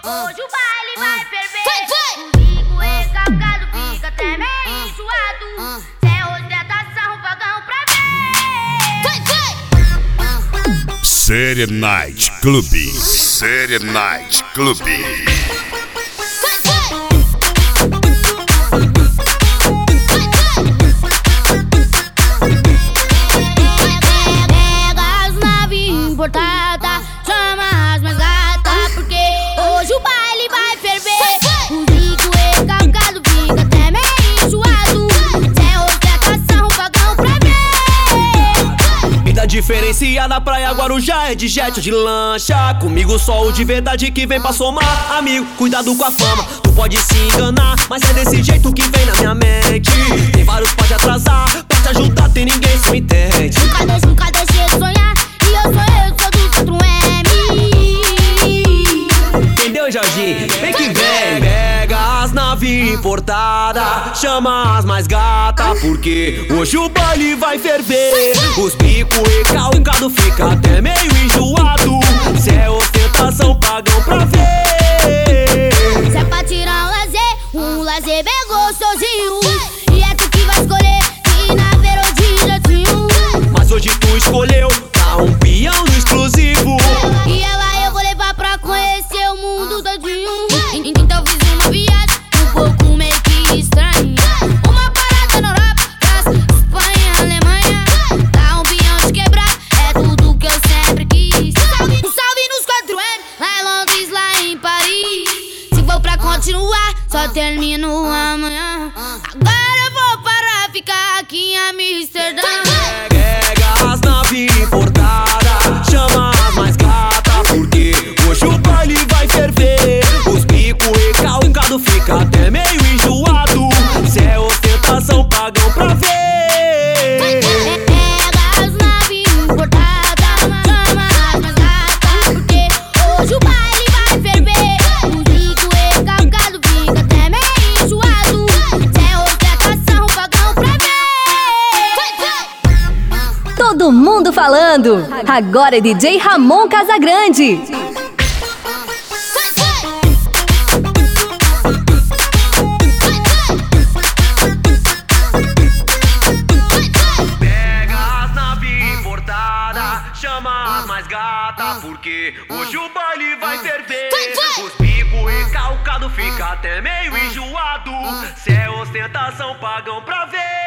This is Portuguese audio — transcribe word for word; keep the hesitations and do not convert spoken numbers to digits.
Hoje o baile vai ferver. O bico recalcado fica até meio enjoado. Se é ostentação, pagão pra ver. Série Night Club. Série Night Club. Importada, chama as mais gatas, porque hoje o baile vai ferver. O bico recalcado fica até meio enjoado. Se é ostentação, pagão pra ver. Vida diferenciada na praia Guarujá é de jet ou de lancha. Comigo só o de verdade que vem pra somar. Amigo, cuidado com a fama, tu pode se enganar, mas é desse jeito que vem na minha mente. Tem vários pode atrasar, pra te ajudar tem ninguém se me entende. Nunca deixe, nunca deixe de sonhar. E eu sou eu, sou do quatro M. Entendeu, Jorginho? Vem que vem. Pega as naves importadas, chama as mais gatas, porque hoje o baile vai ferver. Os bicos recalcados fica até meio enjoado. Se é ostentação, pagam pra ver. Se é pra tirar um lazer, um lazer bem gostosinho. E é tu que vai escolher, e na verodinha tinha. Mas hoje tu escolheu um peão no exclusivo. E ela eu vou levar pra conhecer o mundo todinho. Então fiz uma viagem um pouco meio que estranha. Uma parada na Europa, França, Espanha, Alemanha. Dá um peão de quebrar, é tudo que eu sempre quis. Um salve, um salve nos quatro M, lá em Londres, lá em Paris. Se for pra continuar, só termino amanhã. Agora eu vou parar, ficar aqui em Amsterdã. Pega as naves importadas, chama as mais gatas, porque hoje o baile vai ferver. Os bicos recalcados fica até meio enjoado. Se é ostentação, pagam pra ver. Pega as naves importadas, chama as mais gatas, porque hoje o baile vai ferver. O bico recalcado fica até meio enjoado. Se é ostentação, pagão pra ver. Todo mundo falando. Agora é D J Ramon Casagrande. Pega as naves importadas, chama as mais gatas, porque hoje o baile vai ferver. Os bicos recalcados fica até meio enjoado. Se é ostentação, pagam pra ver.